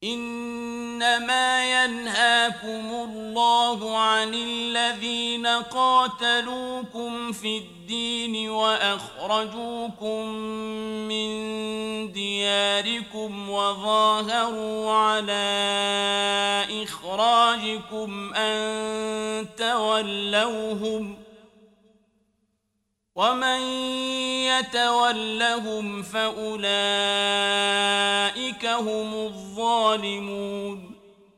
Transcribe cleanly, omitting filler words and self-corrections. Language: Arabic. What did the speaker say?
إنما ينهاكم الله عن الذين قاتلوكم في الدين وأخرجوكم من دياركم وظاهروا على إخراجكم أن تولوهم ومن يتولهم فأولئك هم الظالمون